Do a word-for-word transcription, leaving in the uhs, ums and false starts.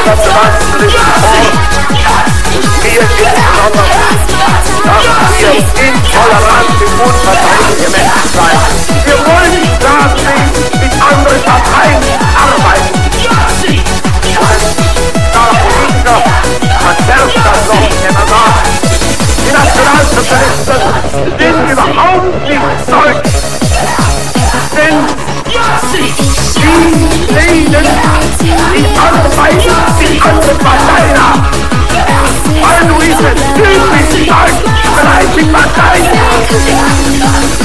unser Beweis vor. Mir ist besonders, dass wir intolerant und unverteidigte Menschen sein. Wir wollen nicht klar sehen, mit anderen Parteien arbeiten. Da Politiker, man selbst das noch, wenn man sagt, die Nationalsozialisten sind überhaupt nicht deutsch. Denn die lehnen die Arbeit, die andere Parteien ab. Weil du ist es typisch deutsch, vielleicht die Parteien.